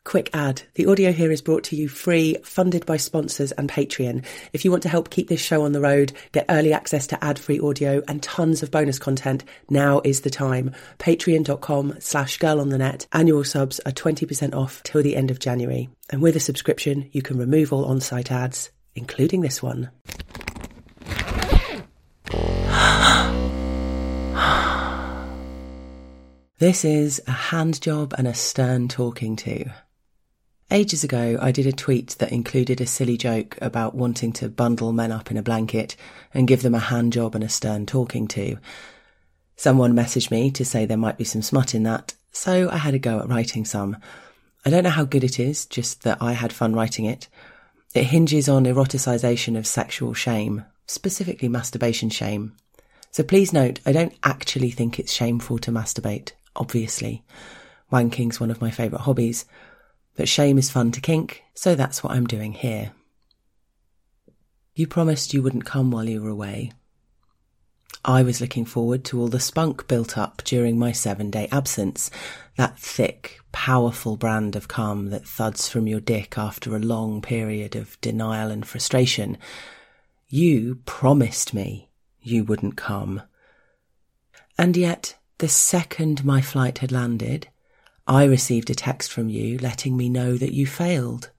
Quick ad. The audio here is brought to you free, funded by sponsors and Patreon. If you want to help keep this show on the road, get early access to ad-free audio and tons of bonus content, now is the time. Patreon.com/girlonthenet. Annual subs are 20% off till the end of January. And with a subscription, you can remove all on-site ads, including this one. This is a hand job and a stern talking to. Ages ago, I did a tweet that included a silly joke about wanting to bundle men up in a blanket and give them a hand job and a stern talking to. Someone messaged me to say there might be some smut in that, so I had a go at writing some. I don't know how good it is, just that I had fun writing it. It hinges on eroticisation of sexual shame, specifically masturbation shame. So please note, I don't actually think it's shameful to masturbate, obviously. Wanking's one of my favourite hobbies. But shame is fun to kink, so that's what I'm doing here. You promised you wouldn't come while you were away. I was looking forward to all the spunk built up during my 7-day absence, that thick, powerful brand of cum that thuds from your dick after a long period of denial and frustration. You promised me you wouldn't come. And yet, the second my flight had landed, I received a text from you letting me know that you failed.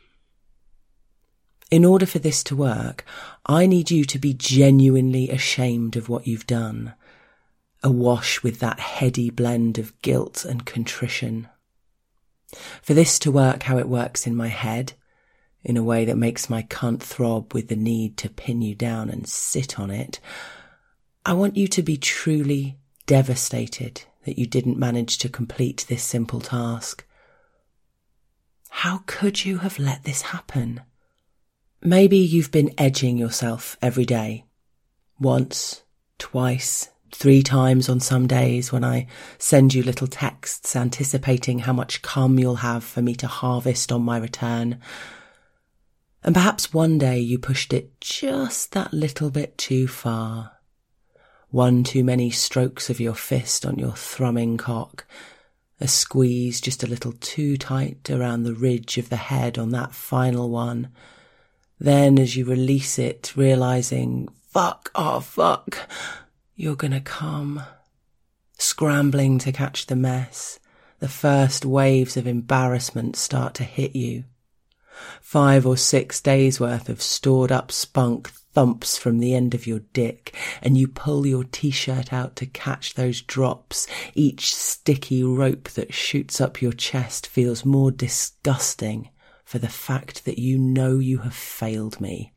In order for this to work, I need you to be genuinely ashamed of what you've done, awash with that heady blend of guilt and contrition. For this to work how it works in my head, in a way that makes my cunt throb with the need to pin you down and sit on it, I want you to be truly devastated that you didn't manage to complete this simple task. How could you have let this happen? Maybe you've been edging yourself every day. Once, twice, 3 times on some days when I send you little texts anticipating how much cum you'll have for me to harvest on my return. And perhaps one day you pushed it just that little bit too far. One too many strokes of your fist on your thrumming cock, a squeeze just a little too tight around the ridge of the head on that final one. Then as you release it, realising, fuck, you're gonna come. Scrambling to catch the mess, the first waves of embarrassment start to hit you. 5 or 6 days worth of stored up spunk thumps from the end of your dick, and you pull your t-shirt out to catch those drops. Each sticky rope that shoots up your chest feels more disgusting for the fact that you know you have failed me.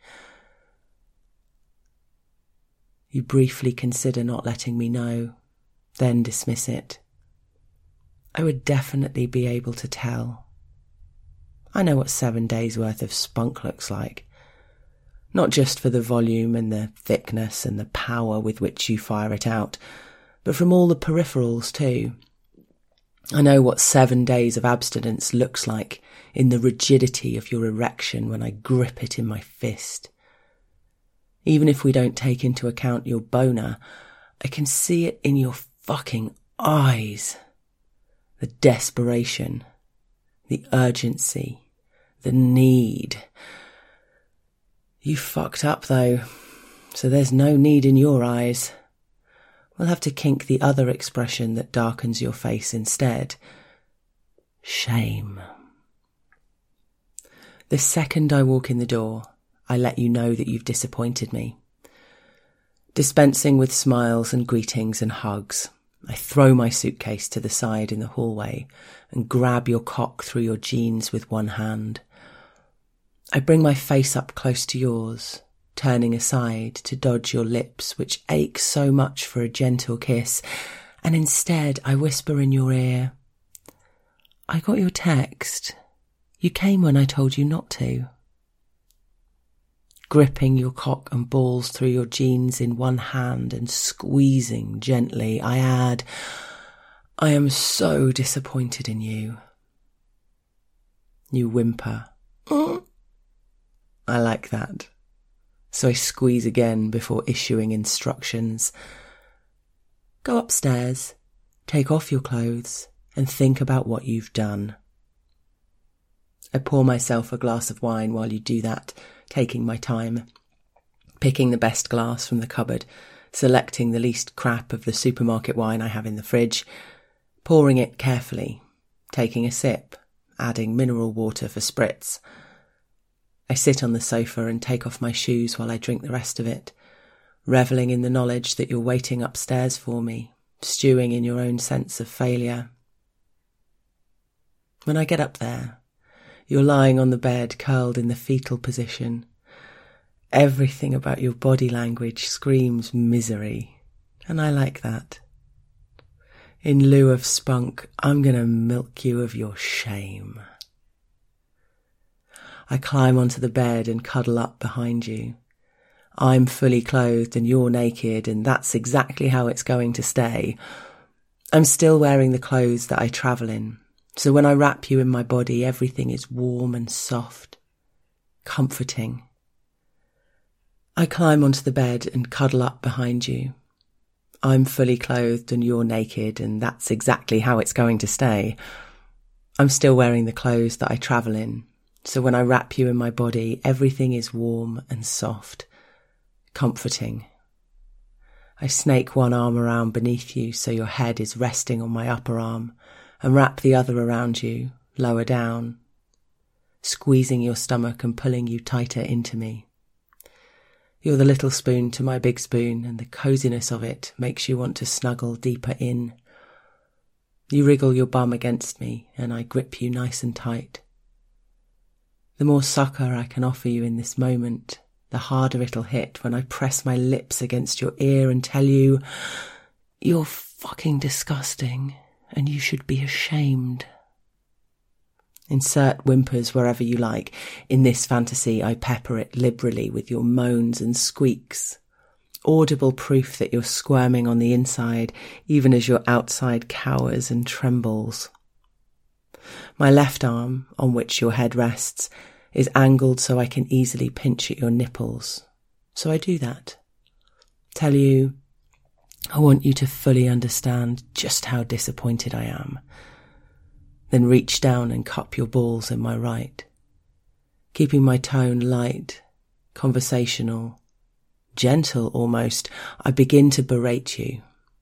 You briefly consider not letting me know, then dismiss it. I would definitely be able to tell. I know what 7 days worth of spunk looks like. Not just for the volume and the thickness and the power with which you fire it out, but from all the peripherals too. I know what 7 days of abstinence looks like in the rigidity of your erection when I grip it in my fist. Even if we don't take into account your boner, I can see it in your fucking eyes. The desperation, the urgency, the need. You fucked up though, so there's no need in your eyes. We'll have to kink the other expression that darkens your face instead. Shame. The second I walk in the door, I let you know that you've disappointed me. Dispensing with smiles and greetings and hugs, I throw my suitcase to the side in the hallway and grab your cock through your jeans with one hand. I bring my face up close to yours, turning aside to dodge your lips which ache so much for a gentle kiss, and instead I whisper in your ear, I got your text. You came when I told you not to. Gripping your cock and balls through your jeans in one hand and squeezing gently, I add, I am so disappointed in you. You whimper. I like that. So I squeeze again before issuing instructions. Go upstairs, take off your clothes, and think about what you've done. I pour myself a glass of wine while you do that, taking my time, picking the best glass from the cupboard, selecting the least crap of the supermarket wine I have in the fridge, pouring it carefully, taking a sip, adding mineral water for spritz. I sit on the sofa and take off my shoes while I drink the rest of it, revelling in the knowledge that you're waiting upstairs for me, stewing in your own sense of failure. When I get up there, you're lying on the bed, curled in the fetal position. Everything about your body language screams misery, and I like that. In lieu of spunk, I'm going to milk you of your shame. I climb onto the bed and cuddle up behind you. I'm fully clothed and you're naked, and that's exactly how it's going to stay. I'm still wearing the clothes that I travel in, so when I wrap you in my body, everything is warm and soft, comforting. I climb onto the bed and cuddle up behind you. I'm fully clothed and you're naked, and that's exactly how it's going to stay. I'm still wearing the clothes that I travel in, so when I wrap you in my body, everything is warm and soft, comforting. I snake one arm around beneath you so your head is resting on my upper arm, and wrap the other around you, lower down, squeezing your stomach and pulling you tighter into me. You're the little spoon to my big spoon, and the coziness of it makes you want to snuggle deeper in. You wriggle your bum against me, and I grip you nice and tight. The more succour I can offer you in this moment, the harder it'll hit when I press my lips against your ear and tell you, you're fucking disgusting, and you should be ashamed. Insert whimpers wherever you like. In this fantasy, I pepper it liberally with your moans and squeaks. Audible proof that you're squirming on the inside, even as your outside cowers and trembles. My left arm, on which your head rests, is angled so I can easily pinch at your nipples. So I do that. Tell you, I want you to fully understand just how disappointed I am. Then reach down and cup your balls in my right, keeping my tone light, conversational, gentle almost. I begin to berate you.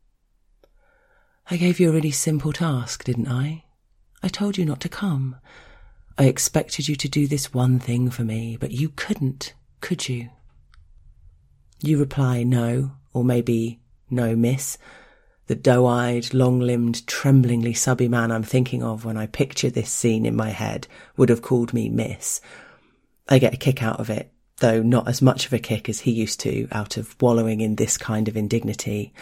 I gave you a really simple task, didn't I? I told you not to come. I expected you to do this one thing for me, but you couldn't, could you? You reply no, or maybe no, miss. The doe-eyed, long-limbed, tremblingly subby man I'm thinking of when I picture this scene in my head would have called me miss. I get a kick out of it, though not as much of a kick as he used to, out of wallowing in this kind of indignity.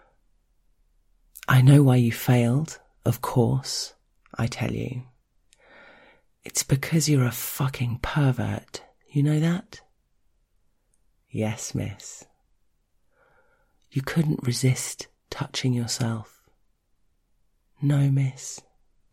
I know why you failed, of course, I tell you. It's because you're a fucking pervert, you know that? Yes, miss. You couldn't resist touching yourself. No, miss.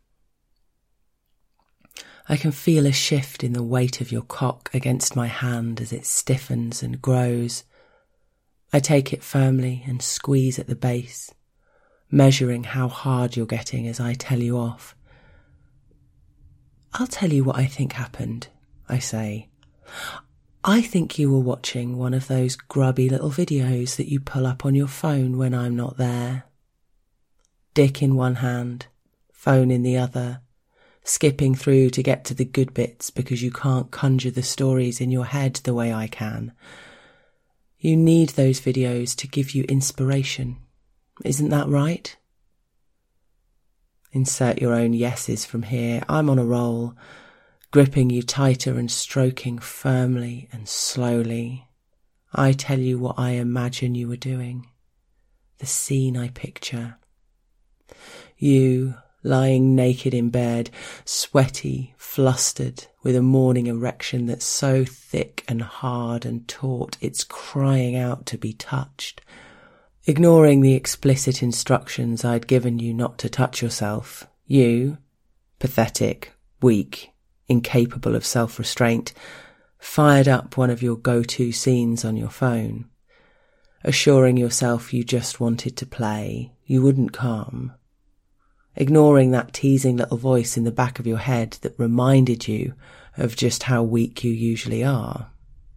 I can feel a shift in the weight of your cock against my hand as it stiffens and grows. I take it firmly and squeeze at the base, measuring how hard you're getting as I tell you off. I'll tell you what I think happened, I say. I think you were watching one of those grubby little videos that you pull up on your phone when I'm not there. Dick in one hand, phone in the other, skipping through to get to the good bits because you can't conjure the stories in your head the way I can. You need those videos to give you inspiration. Isn't that right? Insert your own yeses from here. I'm on a roll, gripping you tighter and stroking firmly and slowly. I tell you what I imagine you were doing, the scene I picture. You, lying naked in bed, sweaty, flustered, with a morning erection that's so thick and hard and taut it's crying out to be touched. Ignoring the explicit instructions I'd given you not to touch yourself, you, pathetic, weak, incapable of self-restraint, fired up one of your go-to scenes on your phone, assuring yourself you just wanted to play, you wouldn't come. ignoring that teasing little voice in the back of your head that reminded you of just how weak you usually are.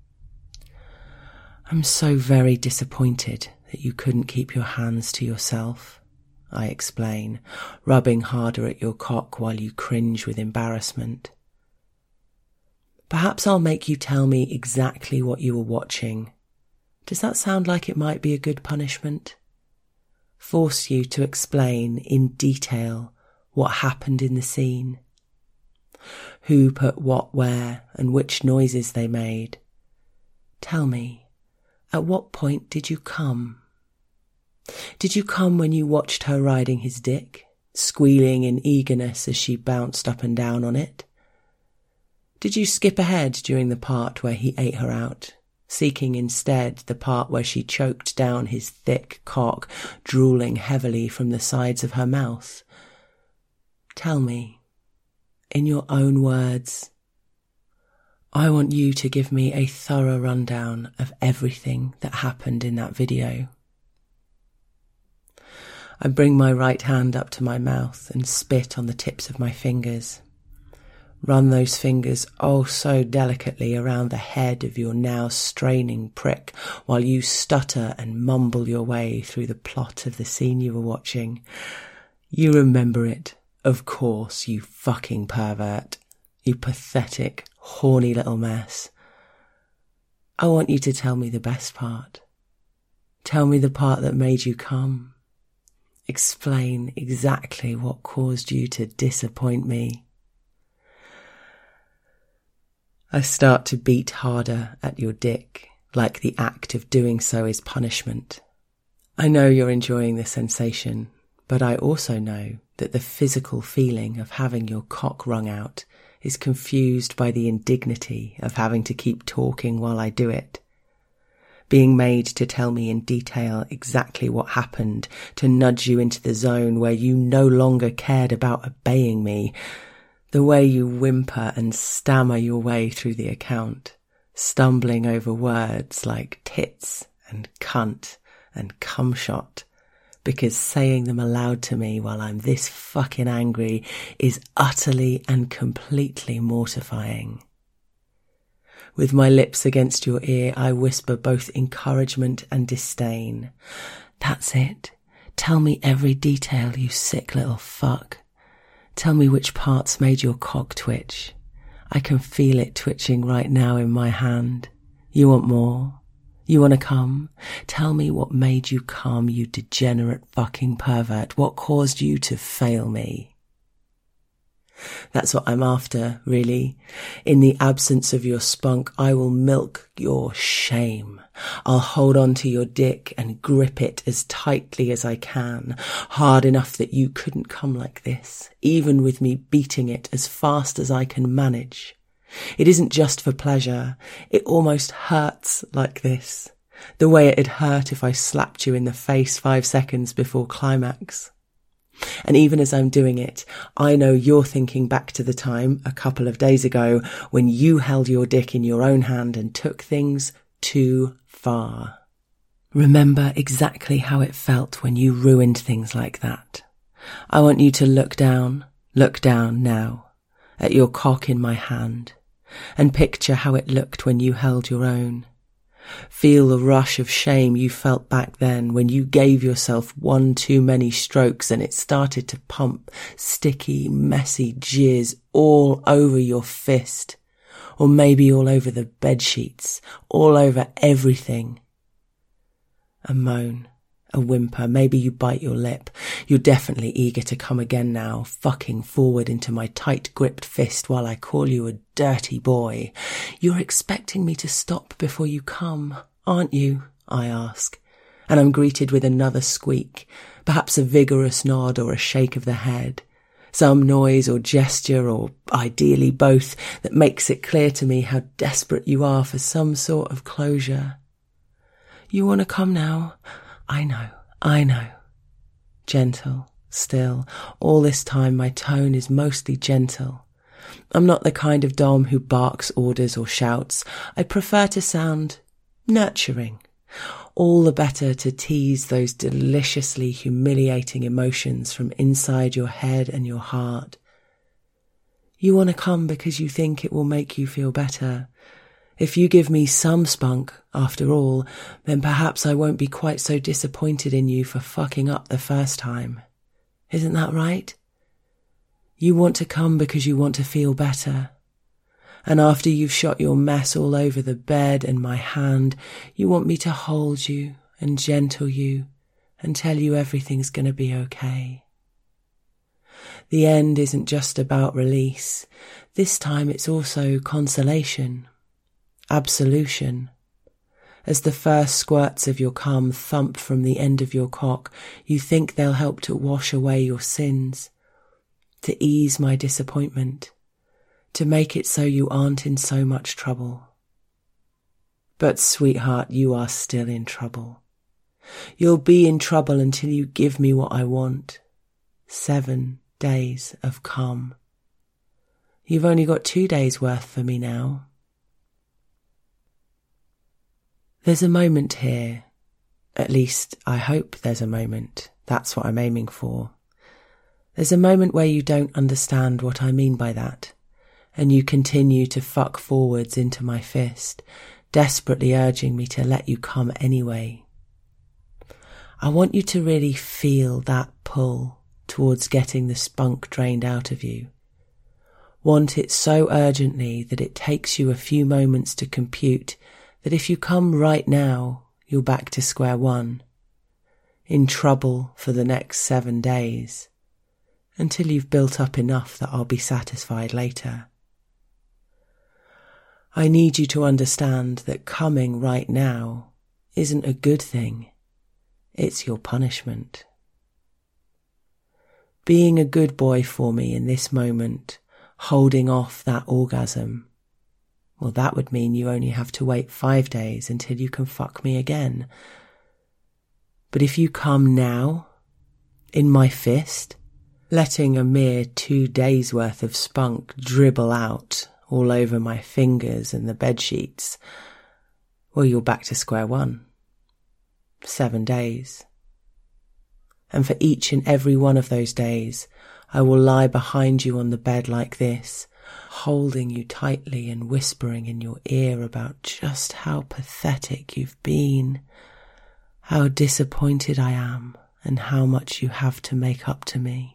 I'm so very disappointed that you couldn't keep your hands to yourself, I explain, rubbing harder at your cock while you cringe with embarrassment. Perhaps I'll make you tell me exactly what you were watching. Does that sound like it might be a good punishment? Force you to explain in detail what happened in the scene. Who put what where and which noises they made. Tell me, at what point did you come? Did you come when you watched her riding his dick, squealing in eagerness as she bounced up and down on it? Did you skip ahead during the part where he ate her out, seeking instead the part where she choked down his thick cock, drooling heavily from the sides of her mouth? Tell me, in your own words. I want you to give me a thorough rundown of everything that happened in that video. I bring my right hand up to my mouth and spit on the tips of my fingers. Run those fingers oh so delicately around the head of your now straining prick while you stutter and mumble your way through the plot of the scene you were watching. You remember it, of course, you fucking pervert. You pathetic, horny little mess. I want you to tell me the best part. Tell me the part that made you come. Explain exactly what caused you to disappoint me. I start to beat harder at your dick, like the act of doing so is punishment. I know you're enjoying the sensation, but I also know that the physical feeling of having your cock wrung out is confused by the indignity of having to keep talking while I do it. Being made to tell me in detail exactly what happened, to nudge you into the zone where you no longer cared about obeying me. The way you whimper and stammer your way through the account, stumbling over words like tits and cunt and cumshot, because saying them aloud to me while I'm this fucking angry is utterly and completely mortifying. With my lips against your ear, I whisper both encouragement and disdain. That's it. Tell me every detail, you sick little fuck. Tell me which parts made your cock twitch. I can feel it twitching right now in my hand. You want more? You want to come? Tell me what made you come, you degenerate fucking pervert. What caused you to fail me? That's what I'm after, really. In the absence of your spunk, I will milk your shame. I'll hold on to your dick and grip it as tightly as I can, hard enough that you couldn't come like this, even with me beating it as fast as I can manage. It isn't just for pleasure. It almost hurts like this, the way it'd hurt if I slapped you in the face 5 seconds before climax. And even as I'm doing it, I know you're thinking back to the time a couple of days ago when you held your dick in your own hand and took things too far. Remember exactly how it felt when you ruined things like that. I want you to look down now, at your cock in my hand, and picture how it looked when you held your own. Feel the rush of shame you felt back then when you gave yourself one too many strokes and it started to pump sticky, messy jizz all over your fist, or maybe all over the bedsheets, all over everything. A moan, a whimper, maybe you bite your lip. You're definitely eager to come again now, fucking forward into my tight-gripped fist while I call you a dirty boy. You're expecting me to stop before you come, aren't you? I ask, and I'm greeted with another squeak, perhaps a vigorous nod or a shake of the head, some noise or gesture, or ideally both, that makes it clear to me how desperate you are for some sort of closure. You want to come now? I know. Gentle, still. All this time my tone is mostly gentle. I'm not the kind of dom who barks orders or shouts. I prefer to sound nurturing. all the better to tease those deliciously humiliating emotions from inside your head and your heart. You want to come because you think it will make you feel better. If you give me some spunk, after all, then perhaps I won't be quite so disappointed in you for fucking up the first time. Isn't that right? You want to come because you want to feel better. And after you've shot your mess all over the bed and my hand, you want me to hold you and gentle you and tell you everything's going to be okay. The end isn't just about release. This time it's also consolation, absolution. As the first squirts of your cum thump from the end of your cock, you think they'll help to wash away your sins, to ease my disappointment, to make it so you aren't in so much trouble. But sweetheart, you are still in trouble. You'll be in trouble until you give me what I want. 7 days of cum. You've only got 2 days worth for me now. There's a moment here. At least I hope there's a moment. That's what I'm aiming for. There's a moment where you don't understand what I mean by that, and you continue to fuck forwards into my fist, desperately urging me to let you come anyway. I want you to really feel that pull towards getting the spunk drained out of you. Want it so urgently that it takes you a few moments to compute that if you come right now, you're back to square one, in trouble for the next 7 days, until you've built up enough that I'll be satisfied later. I need you to understand that coming right now isn't a good thing. It's your punishment. Being a good boy for me in this moment, holding off that orgasm, well, that would mean you only have to wait 5 days until you can fuck me again. But if you come now, in my fist, letting a mere 2 days worth of spunk dribble out all over my fingers and the bedsheets, well, you're back to square one. 7 days. And for each and every one of those days, I will lie behind you on the bed like this, holding you tightly and whispering in your ear about just how pathetic you've been, how disappointed I am, and how much you have to make up to me.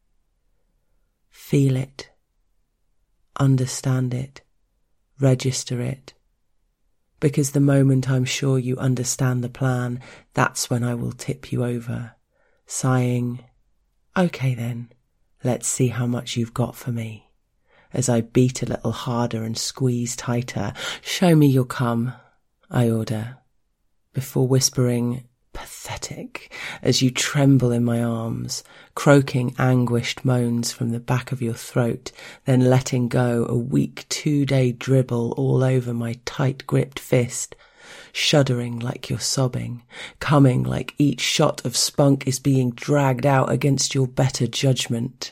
Feel it, understand it, register it, because the moment I'm sure you understand the plan, that's when I will tip you over, sighing, "Okay then, let's see how much you've got for me." As I beat a little harder and squeeze tighter. "Show me your cum," I order, before whispering, "Pathetic," as you tremble in my arms, croaking anguished moans from the back of your throat, then letting go a weak 2-day dribble all over my tight-gripped fist, shuddering like you're sobbing, coming like each shot of spunk is being dragged out against your better judgment.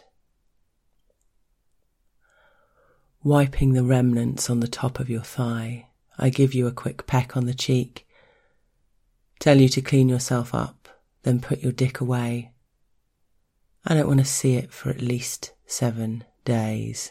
Wiping the remnants on the top of your thigh, I give you a quick peck on the cheek, tell you to clean yourself up, then put your dick away. I don't want to see it for at least 7 days.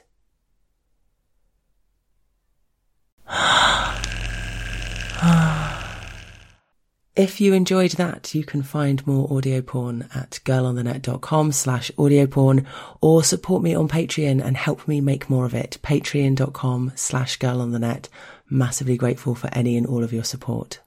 If you enjoyed that, you can find more audio porn at girlonthenet.com/audioporn or support me on Patreon and help me make more of it. Patreon.com/girlonthenet. Massively grateful for any and all of your support.